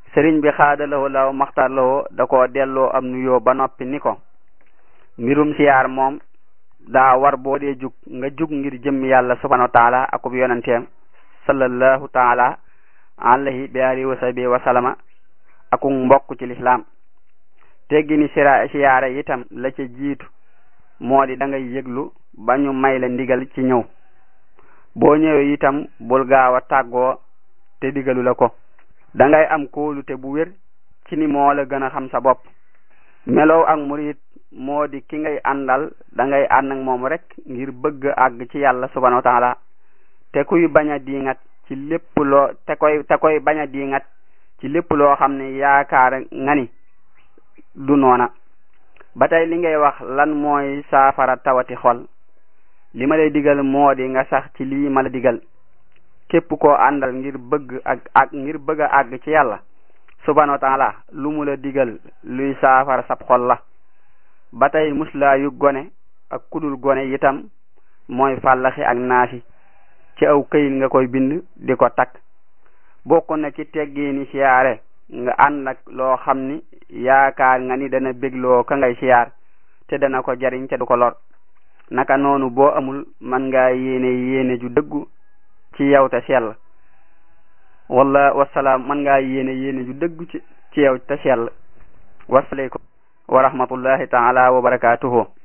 sëriñ bi xaadalawoo law maxtarlawoo da ko delloo am nuyoo ba noppi ni ko mbirum siyaar moom daa war boo dee jug nga jug ngir jëm yàlla subhanahu wa taala akub yonenteem sallallahu taala alayhi bi alihi wa sahbihi wa salama akuk mbokk ci lislaam teggi ni siyaare itam la ca jiitu moo di da ngay yëglu ba ñu may la ndigal ci ñëw boo ñëwee itam bul gaaw a tàggoo te digalu la ko da ngay am kóolute bu wér ci ni moo la gën a xam sa bopp melow ak murid moo di ki ngay àndal da ngay ànd ak moom rek ngir bëgg àgg ci yàlla subhanahu wa taala te kuy bañ a diingat ci lépp loo te koy bañ a diingat ci lépp loo xam ne yaakaar nga ni du noona ba tey li ngay wax lan mooy saafara tawati xol li ma lay digal moo di nga sax ci lii ma la digal képp koo àndal ngir bëgg ngir bëgg a àgg ci yàlla subhanahu wa taala lu mu la digal luy saafara sab xol la ba tey muslaa yu gone ak kudul gone itam mooy fàllaxi ak naasi ci aw këyit nga koy bind di ko takk bokk na ci teggiini siyaare nga ànd ak loo xam ni yaakaar nga ni dana bégloo ka ngay siyaar te dana ko jariñ te du ko lor naka noonu boo amul man ngaa yéene ju dëggu ci yow te sell wala wasalaam man ngaa yéene ju dëggu ci yow te sell wasalaamaaleykum wa rahmatullahi taala wa barakatuhu